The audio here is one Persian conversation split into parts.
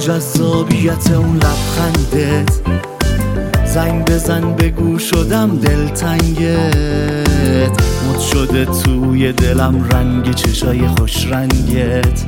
جذابیت اون لبخندت، زنگ بزن بگو شدم دلتنگت، مد شده توی دلم رنگ چشای خوش رنگت.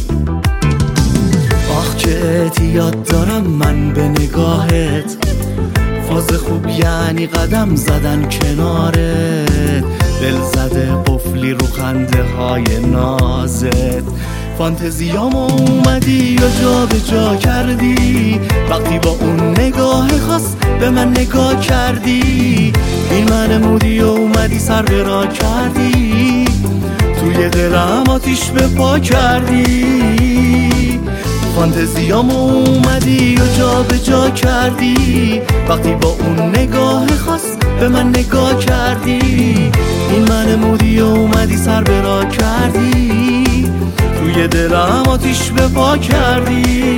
آخ که اعتیاد دارم من به نگاهت، فاز خوب یعنی قدم زدن کنارت، دل زده قفلی رو خنده های نازت. فانتزیام اومدی و جا به جا کردی، وقتی با اون نگاه خاص به من نگاه کردی، این من مودی و اومدی سر به راه کردی، توی دلم آتیش به پا کردی. فانتزیام اومدی و جا به جا کردی، وقتی با اون نگاه خاص به من نگاه کردی، این من مودی و اومدی سر به راه کردی، توی دلم آتیش به پا کردی.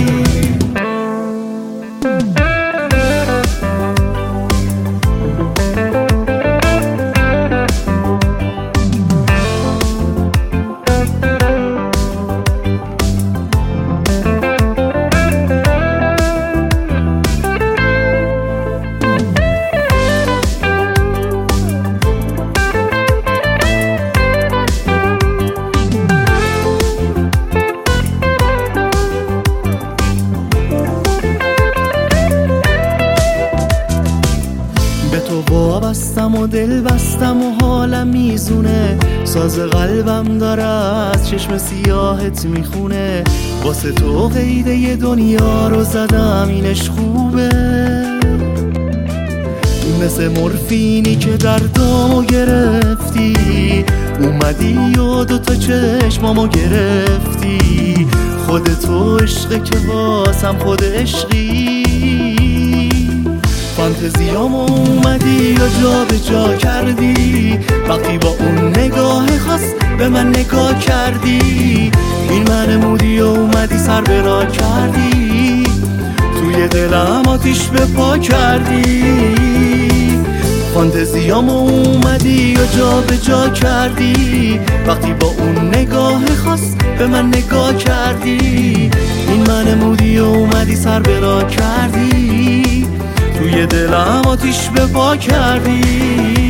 وابستم و دل بستم و حالم میزونه، ساز قلبم داره از چشم سیاهت میخونه، واسه تو قیده دنیا رو زدم اینش خوبه، مثل مورفینی که دردامو گرفتی، اومدی و دوتا چشمامو گرفتی، خودتو عشقه که واسم خود عشقی. فانتزیام اومدی و جا به جا کردی، وقتی با اون نگاه خاص به من نگاه کردی، این من مودی و اومدی سر به راه کردی، توی دلم آتیش به پا کردی. فانتزیام اومدی و جا به جا کردی، وقتی با اون نگاه خاص به من نگاه کردی، این من مودی و اومدی سر به راه کردی، توی دلم آتیش به پا کردی.